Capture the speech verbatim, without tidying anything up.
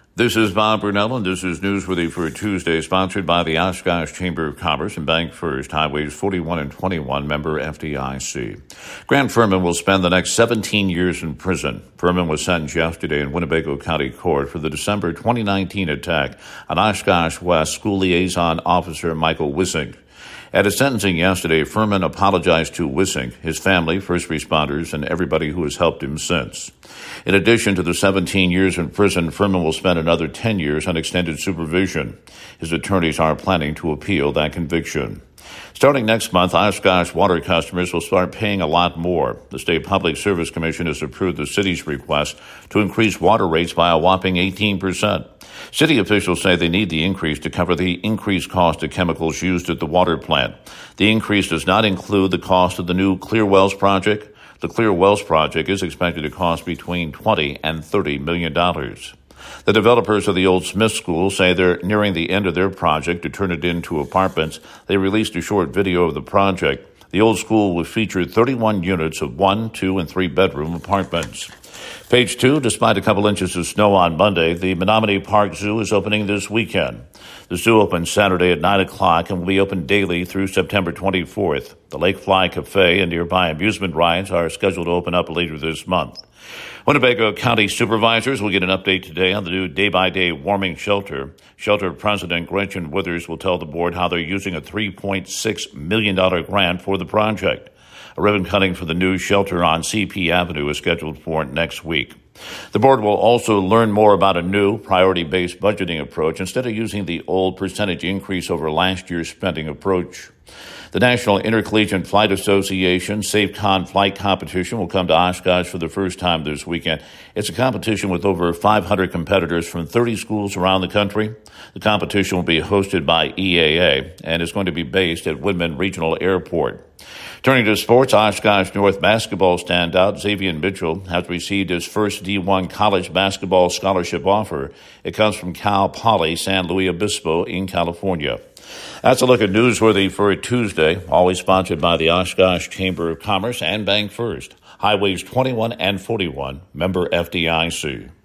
This is Bob Brunell, and this is Newsworthy for Tuesday, sponsored by the Oshkosh Chamber of Commerce and Bank First, Highways forty-one and twenty-one, member F D I C. Grant Furman will spend the next seventeen years in prison. Furman was sentenced yesterday in Winnebago County Court for the December twenty nineteen attack on Oshkosh West School Liaison Officer Michael Wissink. At his sentencing yesterday, Furman apologized to Wissink, his family, first responders, and everybody who has helped him since. In addition to the seventeen years in prison, Furman will spend another ten years on extended supervision. His attorneys are planning to appeal that conviction. Starting next month, Oshkosh water customers will start paying a lot more. The State Public Service Commission has approved the city's request to increase water rates by a whopping eighteen percent. City officials say they need the increase to cover the increased cost of chemicals used at the water plant. The increase does not include the cost of the new Clear Wells project. The Clear Wells project is expected to cost between twenty and thirty million dollars. The developers of the old Smith School say they're nearing the end of their project to turn it into apartments. They released a short video of the project. The old school will feature thirty-one units of one, two, and three bedroom apartments. Page two, despite a couple inches of snow on Monday, the Menominee Park Zoo is opening this weekend. The zoo opens Saturday at nine o'clock and will be open daily through September twenty-fourth. The Lake Fly Cafe and nearby amusement rides are scheduled to open up later this month. Winnebago County supervisors will get an update today on the new day-by-day warming shelter. Shelter President Gretchen Withers will tell the board how they're using a three point six million dollars grant for the project. A ribbon cutting for the new shelter on C P Avenue is scheduled for next week. The board will also learn more about a new priority-based budgeting approach instead of using the old percentage increase over last year's spending approach. The National Intercollegiate Flight Association SafeCon flight competition will come to Oshkosh for the first time this weekend. It's a competition with over five hundred competitors from thirty schools around the country. The competition will be hosted by E A A and is going to be based at Woodman Regional Airport. Turning to sports, Oshkosh North basketball standout Xavier Mitchell has received his first D one college basketball scholarship offer. It comes from Cal Poly San Luis Obispo in California. That's a look at Newsworthy for Tuesday, always sponsored by the Oshkosh Chamber of Commerce and Bank First, Highways twenty-one and forty-one, member F D I C.